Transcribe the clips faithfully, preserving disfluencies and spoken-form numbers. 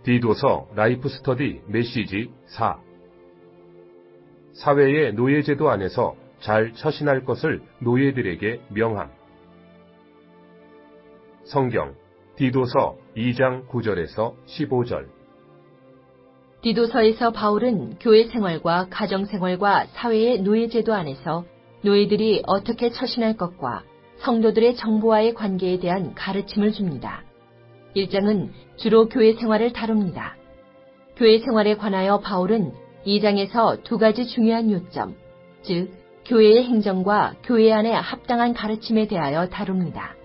디도서 라이프 스터디 메시지 사. 사회의 노예제도 안에서 잘 처신할 것을 노예들에게 명함. 성경 디도서 이 장 구 절에서 십오 절. 디도서에서 바울은 교회 생활과 가정 생활과 사회의 노예제도 안에서 노예들이 어떻게 처신할 것과 성도들의 정보와의 관계에 대한 가르침을 줍니다. 일 장은 주로 교회 생활을 다룹니다. 교회 생활에 관하여 바울은 이 장에서 두 가지 중요한 요점, 즉 교회의 행정과 교회 안의 합당한 가르침에 대하여 다룹니다.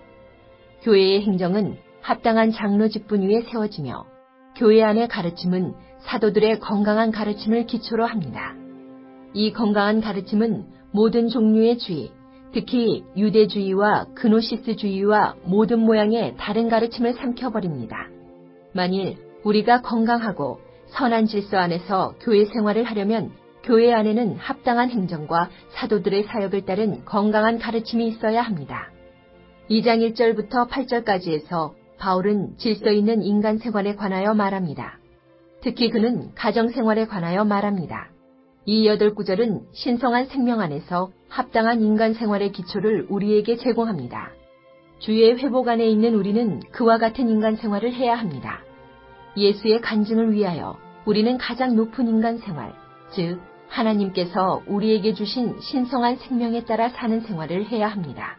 교회의 행정은 합당한 장로 직분 위에 세워지며 교회 안의 가르침은 사도들의 건강한 가르침을 기초로 합니다. 이 건강한 가르침은 모든 종류의 주의, 특히 유대주의와 그노시스주의와 모든 모양의 다른 가르침을 삼켜버립니다. 만일 우리가 건강하고 선한 질서 안에서 교회 생활을 하려면 교회 안에는 합당한 행정과 사도들의 사역을 따른 건강한 가르침이 있어야 합니다. 이 장 일 절부터 팔 절까지 해서 바울은 질서 있는 인간 생활에 관하여 말합니다. 특히 그는 가정 생활에 관하여 말합니다. 이 여덟 구절은 신성한 생명 안에서 합당한 인간 생활의 기초를 우리에게 제공합니다. 주의 회복 안에 있는 우리는 그와 같은 인간 생활을 해야 합니다. 예수의 간증을 위하여 우리는 가장 높은 인간 생활, 즉 하나님께서 우리에게 주신 신성한 생명에 따라 사는 생활을 해야 합니다.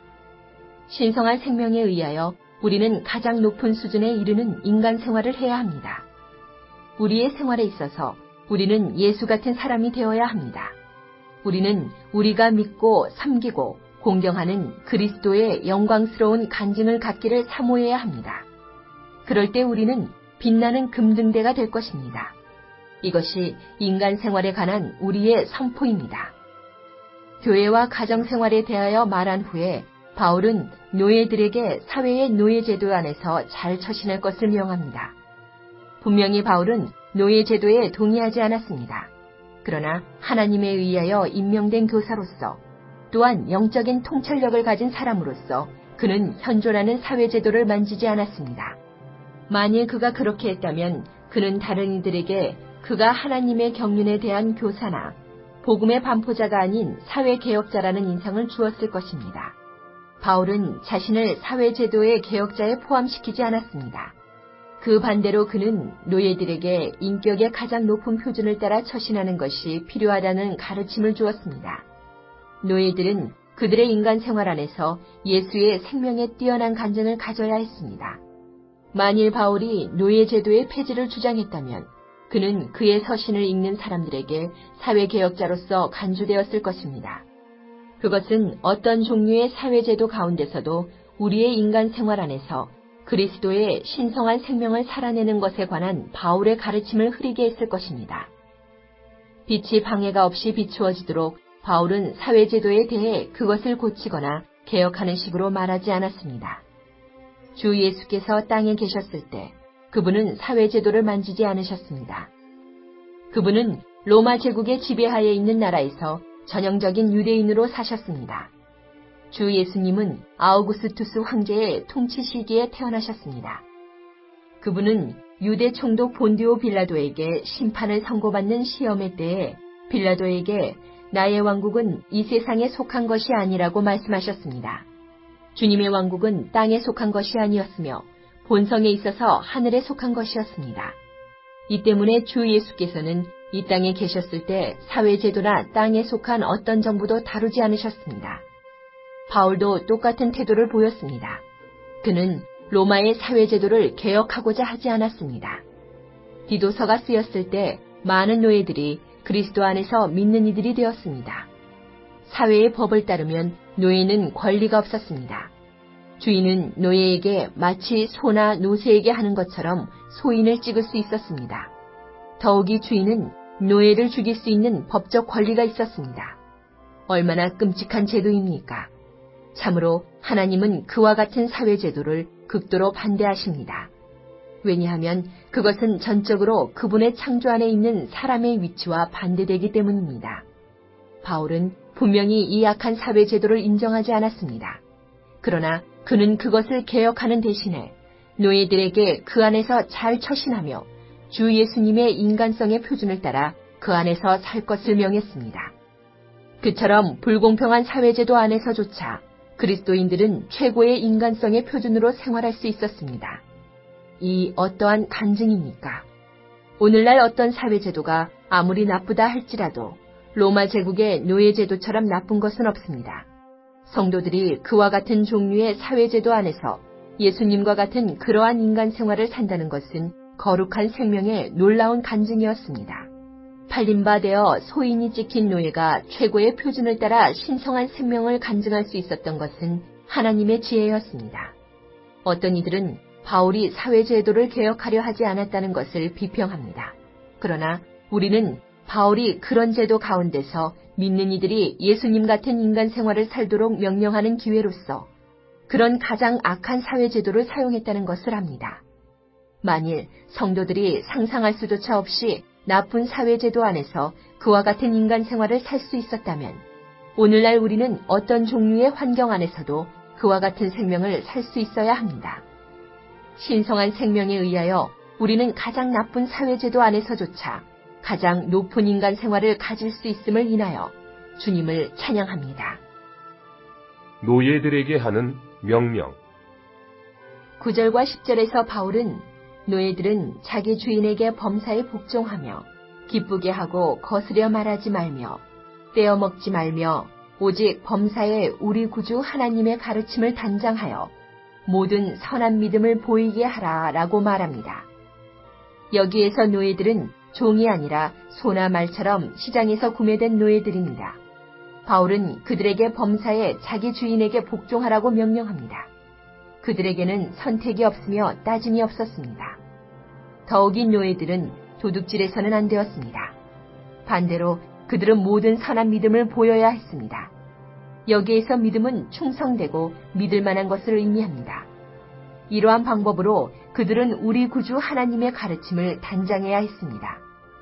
신성한 생명에 의하여 우리는 가장 높은 수준에 이르는 인간 생활을 해야 합니다. 우리의 생활에 있어서 우리는 예수 같은 사람이 되어야 합니다. 우리는 우리가 믿고 섬기고 공경하는 그리스도의 영광스러운 간증을 갖기를 사모해야 합니다. 그럴 때 우리는 빛나는 금등대가 될 것입니다. 이것이 인간 생활에 관한 우리의 선포입니다. 교회와 가정 생활에 대하여 말한 후에 바울은 노예들에게 사회의 노예제도 안에서 잘 처신할 것을 명합니다. 분명히 바울은 노예제도에 동의하지 않았습니다. 그러나 하나님에 의하여 임명된 교사로서 또한 영적인 통찰력을 가진 사람으로서 그는 현존하는 사회제도를 만지지 않았습니다. 만일 그가 그렇게 했다면 그는 다른 이들에게 그가 하나님의 경륜에 대한 교사나 복음의 반포자가 아닌 사회개혁자라는 인상을 주었을 것입니다. 바울은 자신을 사회제도의 개혁자에 포함시키지 않았습니다. 그 반대로 그는 노예들에게 인격의 가장 높은 표준을 따라 처신하는 것이 필요하다는 가르침을 주었습니다. 노예들은 그들의 인간 생활 안에서 예수의 생명에 뛰어난 간증을 가져야 했습니다. 만일 바울이 노예제도의 폐지를 주장했다면 그는 그의 서신을 읽는 사람들에게 사회개혁자로서 간주되었을 것입니다. 그것은 어떤 종류의 사회제도 가운데서도 우리의 인간 생활 안에서 그리스도의 신성한 생명을 살아내는 것에 관한 바울의 가르침을 흐리게 했을 것입니다. 빛이 방해가 없이 비추어지도록 바울은 사회제도에 대해 그것을 고치거나 개혁하는 식으로 말하지 않았습니다. 주 예수께서 땅에 계셨을 때 그분은 사회제도를 만지지 않으셨습니다. 그분은 로마 제국의 지배하에 있는 나라에서 전형적인 유대인으로 사셨습니다. 주 예수님은 아우구스투스 황제의 통치 시기에 태어나셨습니다. 그분은 유대 총독 본디오 빌라도에게 심판을 선고받는 시험의 때에 빌라도에게 나의 왕국은 이 세상에 속한 것이 아니라고 말씀하셨습니다. 주님의 왕국은 땅에 속한 것이 아니었으며 본성에 있어서 하늘에 속한 것이었습니다. 이 때문에 주 예수께서는 이 땅에 계셨을 때 사회제도나 땅에 속한 어떤 정부도 다루지 않으셨습니다. 바울도 똑같은 태도를 보였습니다. 그는 로마의 사회제도를 개혁하고자 하지 않았습니다. 디도서가 쓰였을 때 많은 노예들이 그리스도 안에서 믿는 이들이 되었습니다. 사회의 법을 따르면 노예는 권리가 없었습니다. 주인은 노예에게 마치 소나 노새에게 하는 것처럼 소인을 찍을 수 있었습니다. 더욱이 주인은 노예를 죽일 수 있는 법적 권리가 있었습니다. 얼마나 끔찍한 제도입니까? 참으로 하나님은 그와 같은 사회제도를 극도로 반대하십니다. 왜냐하면 그것은 전적으로 그분의 창조 안에 있는 사람의 위치와 반대되기 때문입니다. 바울은 분명히 이 악한 사회제도를 인정하지 않았습니다. 그러나 그는 그것을 개혁하는 대신에 노예들에게 그 안에서 잘 처신하며 주 예수님의 인간성의 표준을 따라 그 안에서 살 것을 명했습니다. 그처럼 불공평한 사회제도 안에서조차 그리스도인들은 최고의 인간성의 표준으로 생활할 수 있었습니다. 이 어떠한 간증입니까? 오늘날 어떤 사회제도가 아무리 나쁘다 할지라도 로마 제국의 노예제도처럼 나쁜 것은 없습니다. 성도들이 그와 같은 종류의 사회제도 안에서 예수님과 같은 그러한 인간 생활을 산다는 것은 거룩한 생명의 놀라운 간증이었습니다. 팔린 바 되어 소인이 찍힌 노예가 최고의 표준을 따라 신성한 생명을 간증할 수 있었던 것은 하나님의 지혜였습니다. 어떤 이들은 바울이 사회제도를 개혁하려 하지 않았다는 것을 비평합니다. 그러나 우리는 바울이 그런 제도 가운데서 믿는 이들이 예수님 같은 인간 생활을 살도록 명령하는 기회로서 그런 가장 악한 사회제도를 사용했다는 것을 압니다. 만일 성도들이 상상할 수조차 없이 나쁜 사회제도 안에서 그와 같은 인간 생활을 살 수 있었다면 오늘날 우리는 어떤 종류의 환경 안에서도 그와 같은 생명을 살 수 있어야 합니다. 신성한 생명에 의하여 우리는 가장 나쁜 사회제도 안에서조차 가장 높은 인간 생활을 가질 수 있음을 인하여 주님을 찬양합니다. 노예들에게 하는 명령. 구 절과 십 절에서 바울은 노예들은 자기 주인에게 범사에 복종하며 기쁘게 하고 거스려 말하지 말며 떼어먹지 말며 오직 범사에 우리 구주 하나님의 가르침을 단장하여 모든 선한 믿음을 보이게 하라 라고 말합니다. 여기에서 노예들은 종이 아니라 소나 말처럼 시장에서 구매된 노예들입니다. 바울은 그들에게 범사에 자기 주인에게 복종하라고 명령합니다. 그들에게는 선택이 없으며 따짐이 없었습니다. 더욱이 노예들은 도둑질해서는 안 되었습니다. 반대로 그들은 모든 선한 믿음을 보여야 했습니다. 여기에서 믿음은 충성되고 믿을 만한 것을 의미합니다. 이러한 방법으로 그들은 우리 구주 하나님의 가르침을 단장해야 했습니다.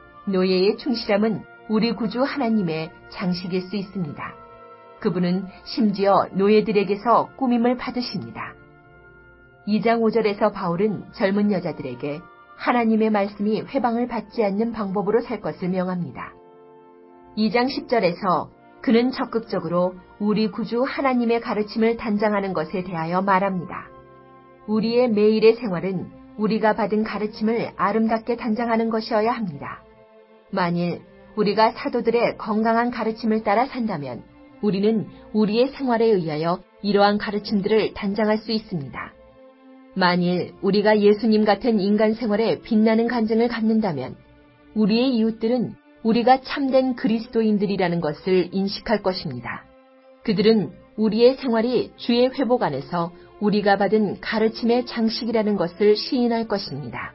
노예의 충실함은 우리 구주 하나님의 장식일 수 있습니다. 그분은 심지어 노예들에게서 꾸밈을 받으십니다. 이 장 오 절에서 바울은 젊은 여자들에게 하나님의 말씀이 회방을 받지 않는 방법으로 살 것을 명합니다. 이 장 십 절에서 그는 적극적으로 우리 구주 하나님의 가르침을 단장하는 것에 대하여 말합니다. 우리의 매일의 생활은 우리가 받은 가르침을 아름답게 단장하는 것이어야 합니다. 만일 우리가 사도들의 건강한 가르침을 따라 산다면 우리는 우리의 생활에 의하여 이러한 가르침들을 단장할 수 있습니다. 만일 우리가 예수님 같은 인간 생활에 빛나는 간증을 갖는다면 우리의 이웃들은 우리가 참된 그리스도인들이라는 것을 인식할 것입니다. 그들은 우리의 생활이 주의 회복 안에서 우리가 받은 가르침의 장식이라는 것을 시인할 것입니다.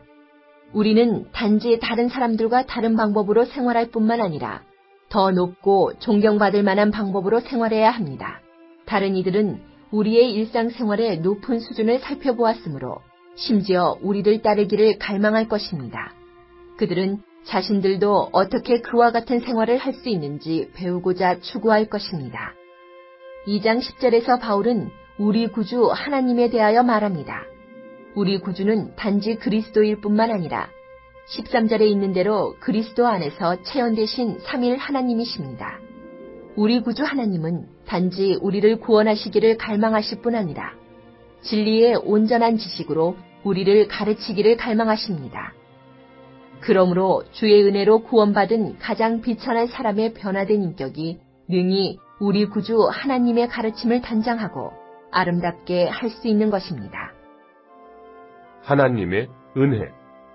우리는 단지 다른 사람들과 다른 방법으로 생활할 뿐만 아니라 더 높고 존경받을 만한 방법으로 생활해야 합니다. 다른 이들은 우리의 일상생활의 높은 수준을 살펴보았으므로 심지어 우리를 따르기를 갈망할 것입니다. 그들은 자신들도 어떻게 그와 같은 생활을 할 수 있는지 배우고자 추구할 것입니다. 이 장 십 절에서 바울은 우리 구주 하나님에 대하여 말합니다. 우리 구주는 단지 그리스도일 뿐만 아니라 십삼 절에 있는 대로 그리스도 안에서 체현되신 삼일 하나님이십니다. 우리 구주 하나님은 단지 우리를 구원하시기를 갈망하실 뿐 아니라 진리의 온전한 지식으로 우리를 가르치기를 갈망하십니다. 그러므로 주의 은혜로 구원받은 가장 비천한 사람의 변화된 인격이 능히 우리 구주 하나님의 가르침을 단장하고 아름답게 할 수 있는 것입니다. 하나님의 은혜.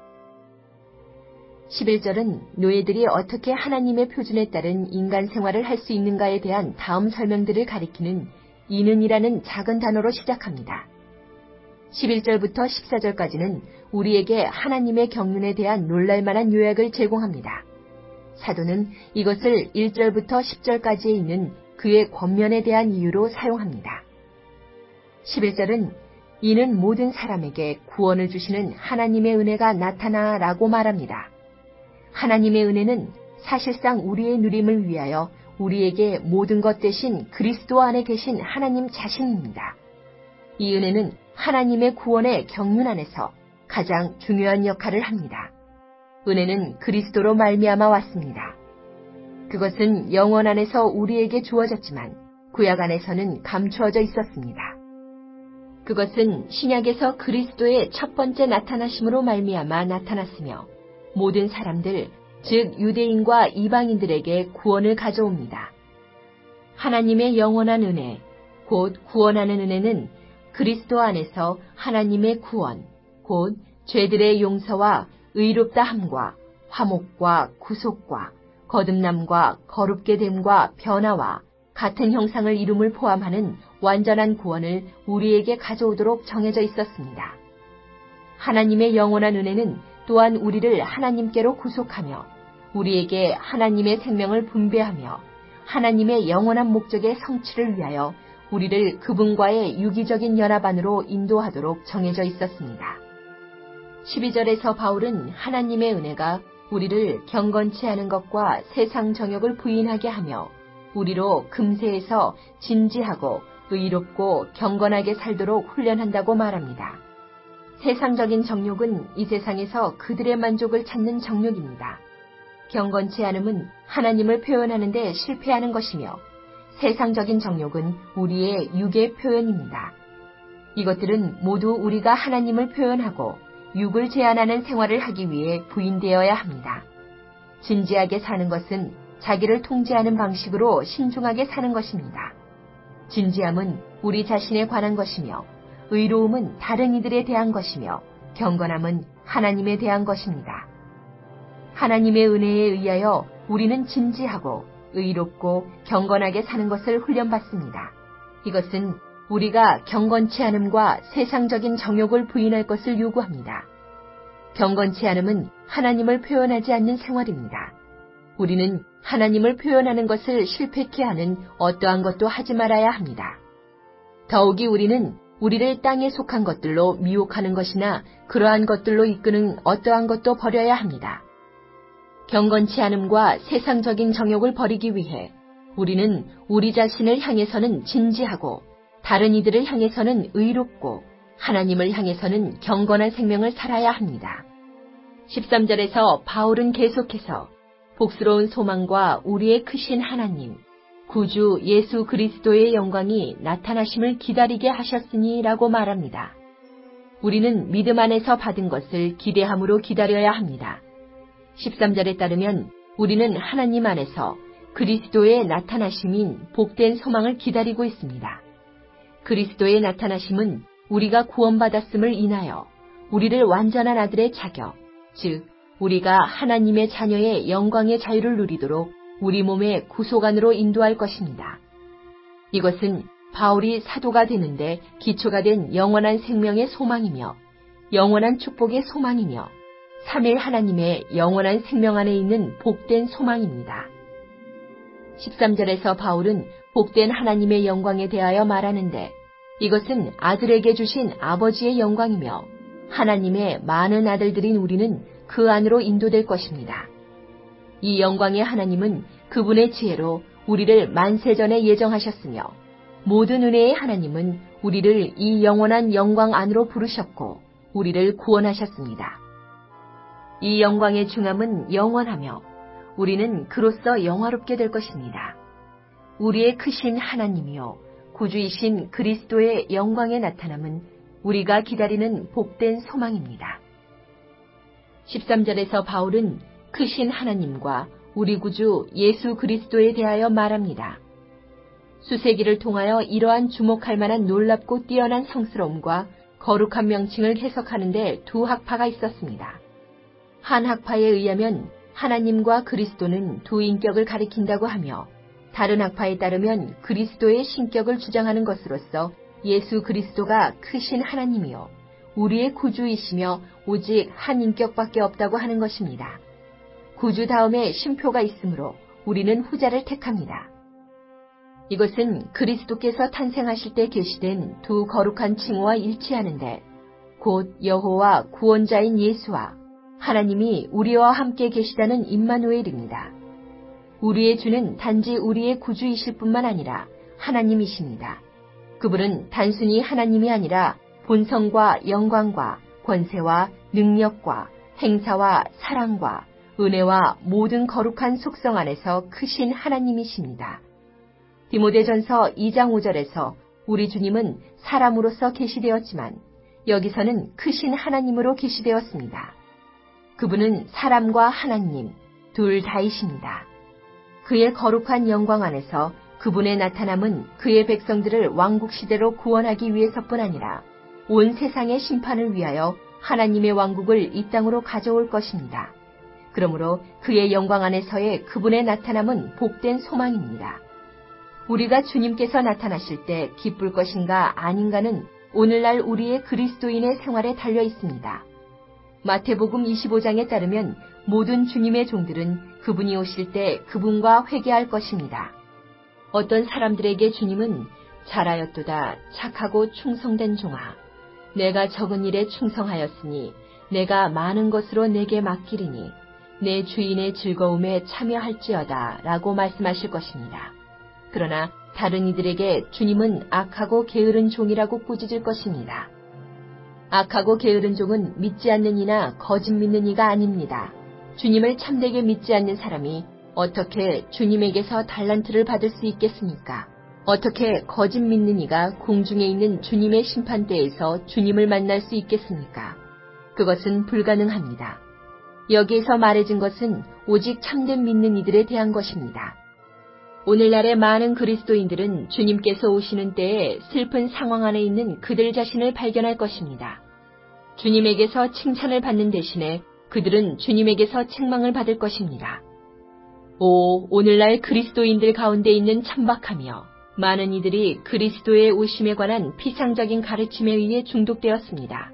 십일 절은 노예들이 어떻게 하나님의 표준에 따른 인간 생활을 할 수 있는가에 대한 다음 설명들을 가리키는 이는이라는 작은 단어로 시작합니다. 십일 절부터 십사 절까지는 우리에게 하나님의 경륜에 대한 놀랄만한 요약을 제공합니다. 사도는 이것을 일 절부터 십 절까지에 있는 그의 권면에 대한 이유로 사용합니다. 십일 절은 이는 모든 사람에게 구원을 주시는 하나님의 은혜가 나타나 라고 말합니다. 하나님의 은혜는 사실상 우리의 누림을 위하여 우리에게 모든 것 대신 그리스도 안에 계신 하나님 자신입니다. 이 은혜는 하나님의 구원의 경륜 안에서 가장 중요한 역할을 합니다. 은혜는 그리스도로 말미암아 왔습니다. 그것은 영원 안에서 우리에게 주어졌지만 구약 안에서는 감추어져 있었습니다. 그것은 신약에서 그리스도의 첫 번째 나타나심으로 말미암아 나타났으며 모든 사람들, 즉 유대인과 이방인들에게 구원을 가져옵니다. 하나님의 영원한 은혜, 곧 구원하는 은혜는 그리스도 안에서 하나님의 구원, 곧 죄들의 용서와 의롭다함과 화목과 구속과 거듭남과 거룩게 됨과 변화와 같은 형상을 이룸을 포함하는 완전한 구원을 우리에게 가져오도록 정해져 있었습니다. 하나님의 영원한 은혜는 또한 우리를 하나님께로 구속하며 우리에게 하나님의 생명을 분배하며 하나님의 영원한 목적의 성취를 위하여 우리를 그분과의 유기적인 연합 안으로 인도하도록 정해져 있었습니다. 십이 절에서 바울은 하나님의 은혜가 우리를 경건치 않은 것과 세상 정욕을 부인하게 하며 우리로 금세에서 진지하고 의롭고 경건하게 살도록 훈련한다고 말합니다. 세상적인 정욕은 이 세상에서 그들의 만족을 찾는 정욕입니다. 경건치 않음은 하나님을 표현하는 데 실패하는 것이며 세상적인 정욕은 우리의 육의 표현입니다. 이것들은 모두 우리가 하나님을 표현하고 육을 제한하는 생활을 하기 위해 부인되어야 합니다. 진지하게 사는 것은 자기를 통제하는 방식으로 신중하게 사는 것입니다. 진지함은 우리 자신에 관한 것이며 의로움은 다른 이들에 대한 것이며 경건함은 하나님에 대한 것입니다. 하나님의 은혜에 의하여 우리는 진지하고 의롭고 경건하게 사는 것을 훈련받습니다. 이것은 우리가 경건치 않음과 세상적인 정욕을 부인할 것을 요구합니다. 경건치 않음은 하나님을 표현하지 않는 생활입니다. 우리는 하나님을 표현하는 것을 실패케 하는 어떠한 것도 하지 말아야 합니다. 더욱이 우리는 우리를 땅에 속한 것들로 미혹하는 것이나 그러한 것들로 이끄는 어떠한 것도 버려야 합니다. 경건치 않음과 세상적인 정욕을 버리기 위해 우리는 우리 자신을 향해서는 진지하고 다른 이들을 향해서는 의롭고 하나님을 향해서는 경건한 생명을 살아야 합니다. 십삼 절에서 바울은 계속해서 복스러운 소망과 우리의 크신 하나님, 구주 예수 그리스도의 영광이 나타나심을 기다리게 하셨으니 라고 말합니다. 우리는 믿음 안에서 받은 것을 기대함으로 기다려야 합니다. 십삼 절에 따르면 우리는 하나님 안에서 그리스도의 나타나심인 복된 소망을 기다리고 있습니다. 그리스도의 나타나심은 우리가 구원받았음을 인하여 우리를 완전한 아들의 자격, 즉 우리가 하나님의 자녀의 영광의 자유를 누리도록 우리 몸의 구속 안으로 인도할 것입니다. 이것은 바울이 사도가 되는데 기초가 된 영원한 생명의 소망이며 영원한 축복의 소망이며 삼일 하나님의 영원한 생명 안에 있는 복된 소망입니다. 십삼 절에서 바울은 복된 하나님의 영광에 대하여 말하는데 이것은 아들에게 주신 아버지의 영광이며 하나님의 많은 아들들인 우리는 그 안으로 인도될 것입니다. 이 영광의 하나님은 그분의 지혜로 우리를 만세전에 예정하셨으며 모든 은혜의 하나님은 우리를 이 영원한 영광 안으로 부르셨고 우리를 구원하셨습니다. 이 영광의 중함은 영원하며 우리는 그로써 영화롭게 될 것입니다. 우리의 크신 하나님이요 구주이신 그리스도의 영광의 나타남은 우리가 기다리는 복된 소망입니다. 십삼 절에서 바울은 크신 하나님과 우리 구주 예수 그리스도에 대하여 말합니다. 수세기를 통하여 이러한 주목할 만한 놀랍고 뛰어난 성스러움과 거룩한 명칭을 해석하는 데 두 학파가 있었습니다. 한 학파에 의하면 하나님과 그리스도는 두 인격을 가리킨다고 하며 다른 학파에 따르면 그리스도의 신격을 주장하는 것으로서 예수 그리스도가 크신 하나님이요 우리의 구주이시며 오직 한 인격밖에 없다고 하는 것입니다. 구주 다음에 쉼표가 있으므로 우리는 후자를 택합니다. 이것은 그리스도께서 탄생하실 때 계시된 두 거룩한 칭호와 일치하는데 곧 여호와 구원자인 예수와 하나님이 우리와 함께 계시다는 임마누엘입니다. 우리의 주는 단지 우리의 구주이실 뿐만 아니라 하나님이십니다. 그분은 단순히 하나님이 아니라 본성과 영광과 권세와 능력과 행사와 사랑과 은혜와 모든 거룩한 속성 안에서 크신 하나님이십니다. 디모데전서 이 장 오 절에서 우리 주님은 사람으로서 계시되었지만 여기서는 크신 하나님으로 계시되었습니다. 그분은 사람과 하나님 둘 다이십니다. 그의 거룩한 영광 안에서 그분의 나타남은 그의 백성들을 왕국시대로 구원하기 위해서뿐 아니라 온 세상의 심판을 위하여 하나님의 왕국을 이 땅으로 가져올 것입니다. 그러므로 그의 영광 안에서의 그분의 나타남은 복된 소망입니다. 우리가 주님께서 나타나실 때 기쁠 것인가 아닌가는 오늘날 우리의 그리스도인의 생활에 달려 있습니다. 마태복음 이십오 장에 따르면 모든 주님의 종들은 그분이 오실 때 그분과 회개할 것입니다. 어떤 사람들에게 주님은 잘하였도다 착하고 충성된 종아, 내가 적은 일에 충성하였으니 내가 많은 것으로 내게 맡기리니 내 주인의 즐거움에 참여할지어다 라고 말씀하실 것입니다. 그러나 다른 이들에게 주님은 악하고 게으른 종이라고 꾸짖을 것입니다. 악하고 게으른 종은 믿지 않는 이나 거짓 믿는 이가 아닙니다. 주님을 참되게 믿지 않는 사람이 어떻게 주님에게서 달란트를 받을 수 있겠습니까? 어떻게 거짓 믿는 이가 공중에 있는 주님의 심판대에서 주님을 만날 수 있겠습니까? 그것은 불가능합니다. 여기에서 말해진 것은 오직 참된 믿는 이들에 대한 것입니다. 오늘날의 많은 그리스도인들은 주님께서 오시는 때에 슬픈 상황 안에 있는 그들 자신을 발견할 것입니다. 주님에게서 칭찬을 받는 대신에 그들은 주님에게서 책망을 받을 것입니다. 오, 오늘날 그리스도인들 가운데 있는 천박하며 많은 이들이 그리스도의 오심에 관한 피상적인 가르침에 의해 중독되었습니다.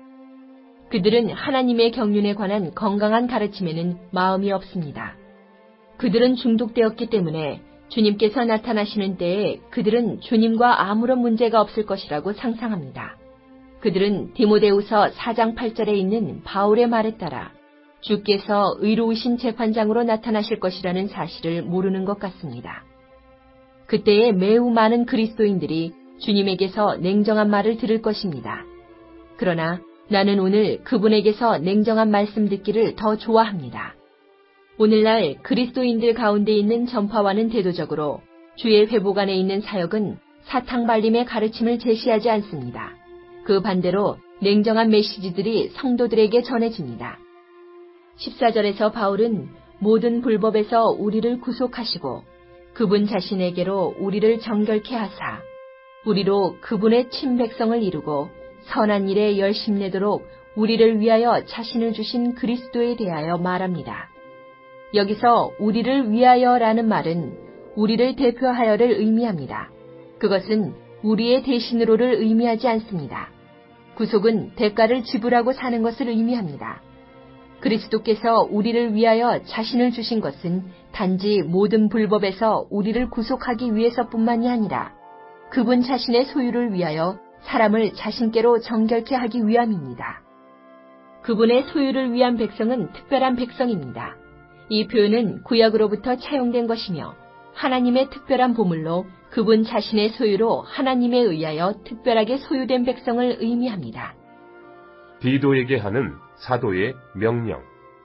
그들은 하나님의 경륜에 관한 건강한 가르침에는 마음이 없습니다. 그들은 중독되었기 때문에 주님께서 나타나시는 때에 그들은 주님과 아무런 문제가 없을 것이라고 상상합니다. 그들은 디모데후서 사 장 팔 절에 있는 바울의 말에 따라 주께서 의로우신 재판장으로 나타나실 것이라는 사실을 모르는 것 같습니다. 그때에 매우 많은 그리스도인들이 주님에게서 냉정한 말을 들을 것입니다. 그러나 나는 오늘 그분에게서 냉정한 말씀 듣기를 더 좋아합니다. 오늘날 그리스도인들 가운데 있는 전파와는 대도적으로 주의 회복 안에 있는 사역은 사탕발림의 가르침을 제시하지 않습니다. 그 반대로 냉정한 메시지들이 성도들에게 전해집니다. 십사 절에서 바울은 모든 불법에서 우리를 구속하시고 그분 자신에게로 우리를 정결케 하사 우리로 그분의 친백성을 이루고 선한 일에 열심내도록 우리를 위하여 자신을 주신 그리스도에 대하여 말합니다. 여기서 우리를 위하여라는 말은 우리를 대표하여를 의미합니다. 그것은 우리의 대신으로를 의미하지 않습니다. 구속은 대가를 지불하고 사는 것을 의미합니다. 그리스도께서 우리를 위하여 자신을 주신 것은 단지 모든 불법에서 우리를 구속하기 위해서뿐만이 아니라 그분 자신의 소유를 위하여 사람을 자신께로 정결케 하기 위함입니다. 그분의 소유를 위한 백성은 특별한 백성입니다. 이 표현은 구약으로부터 차용된 것이며 하나님의 특별한 보물로 그분 자신의 소유로 하나님에 의하여 특별하게 소유된 백성을 의미합니다. 디도에게 하는 사도의 명령.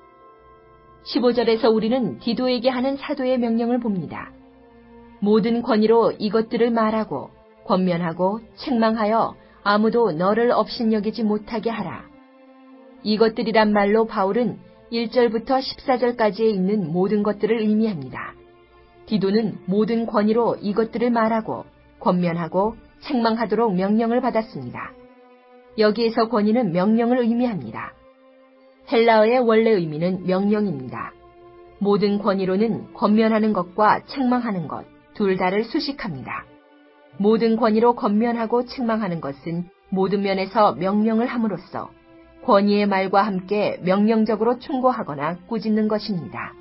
십오 절에서 우리는 디도에게 하는 사도의 명령을 봅니다. 모든 권위로 이것들을 말하고 권면하고 책망하여 아무도 너를 업신여기지 못하게 하라. 이것들이란 말로 바울은 일 절부터 십사 절까지에 있는 모든 것들을 의미합니다. 디도는 모든 권위로 이것들을 말하고 권면하고 책망하도록 명령을 받았습니다. 여기에서 권위는 명령을 의미합니다. 헬라어의 원래 의미는 명령입니다. 모든 권위로는 권면하는 것과 책망하는 것, 둘 다를 수식합니다. 모든 권위로 권면하고 책망하는 것은 모든 면에서 명령을 함으로써 권위의 말과 함께 명령적으로 충고하거나 꾸짖는 것입니다.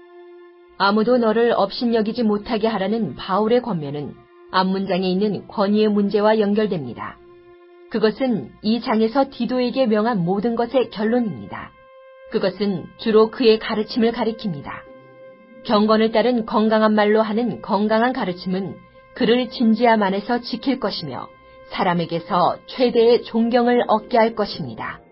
아무도 너를 업신여기지 못하게 하라는 바울의 권면은 앞문장에 있는 권위의 문제와 연결됩니다. 그것은 이 장에서 디도에게 명한 모든 것의 결론입니다. 그것은 주로 그의 가르침을 가리킵니다. 경건을 따른 건강한 말로 하는 건강한 가르침은 그를 진지함 안에서 지킬 것이며 사람에게서 최대의 존경을 얻게 할 것입니다.